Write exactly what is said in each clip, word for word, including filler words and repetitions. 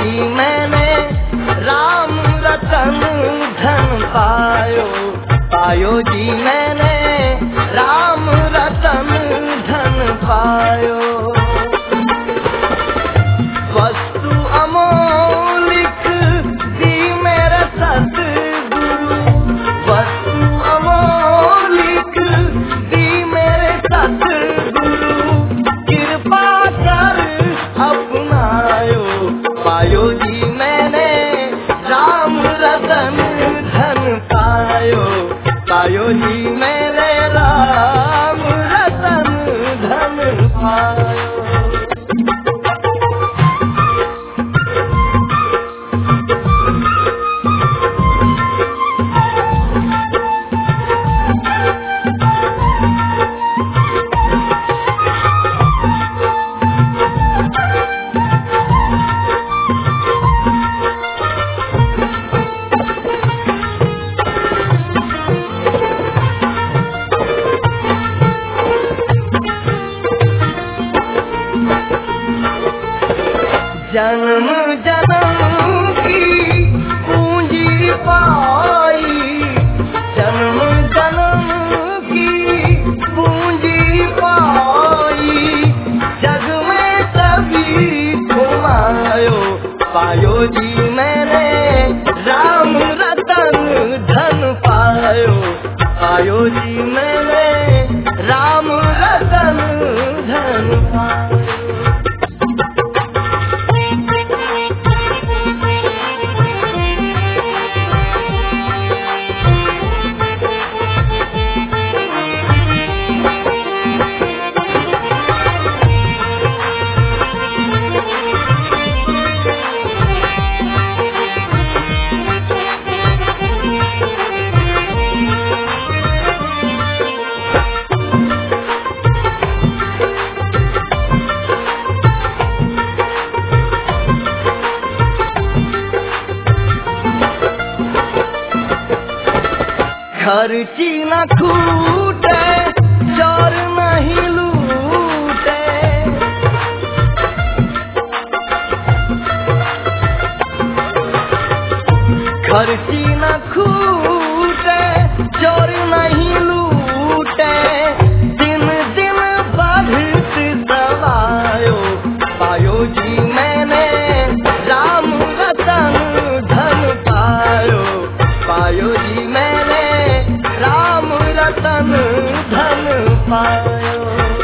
जी मैंने राम रतन धन पायो, पायो जी मैंने राम रतन धन पायो। वस्तु अमोलिक दी मेरे सतगुरु, वस्तु अमोलिक दी मेरे सतगुरु, कृपा कर अपनायो, पायो जी मैंने राम रतन धन पायो, पायो जी मैंने राम रतन धन पायो। जन्म जन्म की पूंजी पाई, जन्म जन्म की पूंजी पाई, जग में सभी घुमायो, पायो जी मैंने राम रतन धन पायो, पायो जी मैंने राम रतन धन पायो। खर्ची न खूटे, चोर नहीं लूटे, खर्ची न खूटे, चोर नहीं लूटे, दिन दिन बढ़त सवायो, पायो जी मैंने राम रतन धन पायो, पायो जी मैंने राम रतन धन पायो।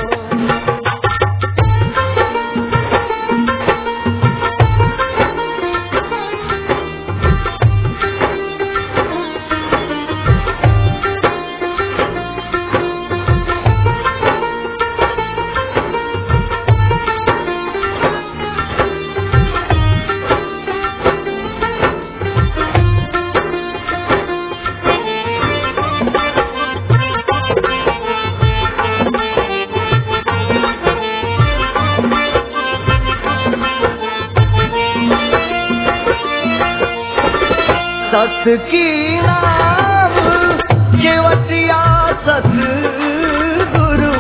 सत की नाम केवटिया सतगुरु,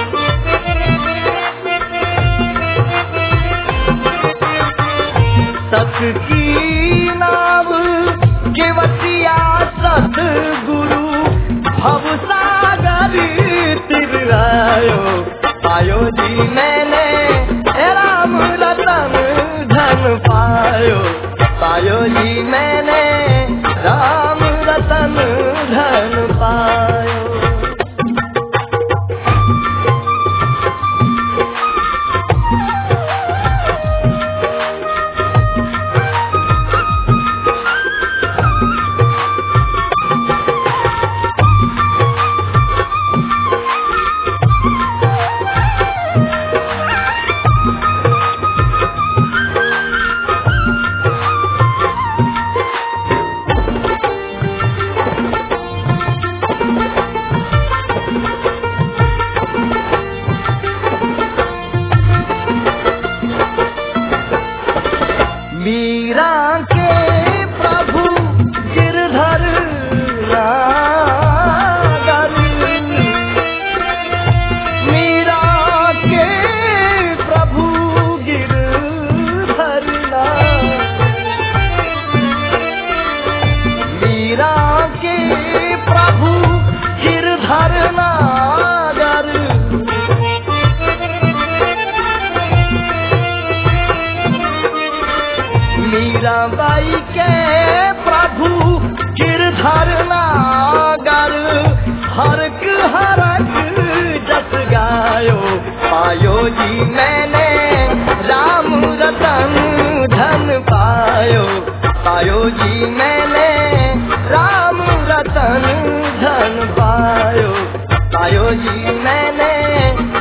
सत की नाम केवटिया सतगुरु, भव सागर तिरायो, पायो जी मैंने राम रतन धन पायो, पायो जी मैंने राम रतन धन पायो। मीराबाई के प्रभु गिरधर नागर हरक हरक जस गायो पायो जी मैंने राम रतन धन पायो पायो जी मैंने राम रतन धन पायो पायो जी मैंने